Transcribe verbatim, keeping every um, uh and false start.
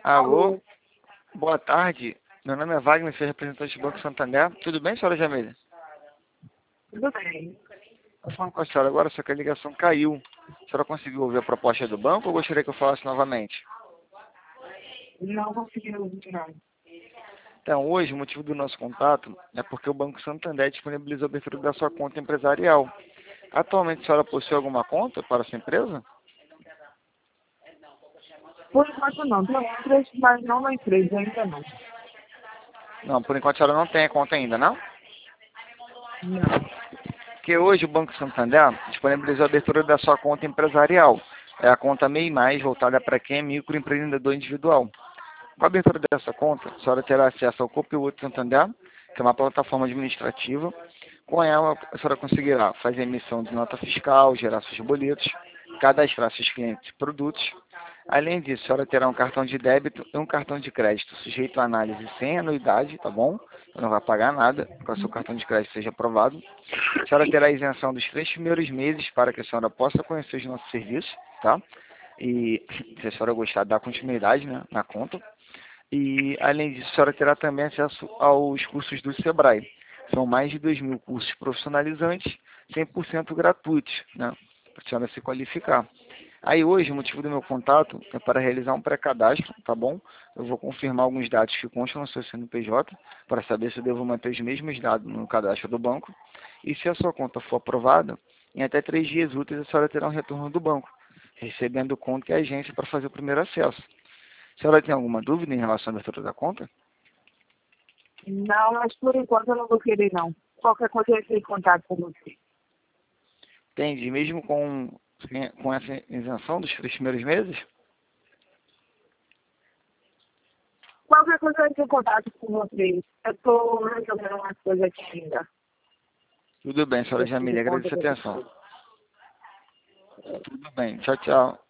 Alô, Alô, boa tarde. Meu nome é Wagner, sou representante do Banco Santander. Tudo bem, senhora Jamília? tudo bem? Estou falando com a senhora agora, só que a ligação caiu. A senhora conseguiu ouvir a proposta do banco ou gostaria que eu falasse novamente? Não consegui ouvir, não. Então, hoje, o motivo do nosso contato é porque o Banco Santander disponibilizou a abertura da sua conta empresarial. Atualmente, a senhora possui alguma conta para a sua empresa? Por enquanto não, tem outras, mas não na empresa, ainda não. Não, por enquanto a senhora não tem a conta ainda, não? Não. Porque hoje o Banco Santander disponibilizou a abertura da sua conta empresarial. É a conta MEI Mais, voltada para quem é microempreendedor individual. Com a abertura dessa conta, a senhora terá acesso ao Copilot Santander, que é uma plataforma administrativa. Com ela, a senhora conseguirá fazer emissão de nota fiscal, gerar seus boletos, cadastrar seus clientes e produtos. Além disso, a senhora terá um cartão de débito e um cartão de crédito sujeito à análise sem anuidade, tá bom? Não vai pagar nada para o seu cartão de crédito seja aprovado. A senhora terá a isenção dos três primeiros meses para que a senhora possa conhecer os nossos serviços, tá? E se a senhora gostar, dá continuidade, né, na conta. E, além disso, a senhora terá também acesso aos cursos do Sebrae. São mais de dois mil cursos profissionalizantes, cem por cento gratuitos, né, para a senhora se qualificar. Aí hoje, o motivo do meu contato é para realizar um pré-cadastro, tá bom? Eu vou confirmar alguns dados que constam no seu C N P J, para saber se eu devo manter os mesmos dados no cadastro do banco. E se a sua conta for aprovada, em até três dias úteis a senhora terá um retorno do banco, recebendo conta e agência para fazer o primeiro acesso. A senhora tem alguma dúvida em relação à abertura da conta? Não, mas por enquanto eu não vou querer, não. Qualquer coisa eu entro em contato com você. Entende? Mesmo com, com essa isenção dos três primeiros meses? Qualquer coisa eu entro em contato com você. Eu estou resolvendo umas coisas aqui ainda. Tudo bem, senhora Eu preciso de Jamília. conta Agradeço a dessas atenção. coisas. Tudo bem. Tchau, tchau.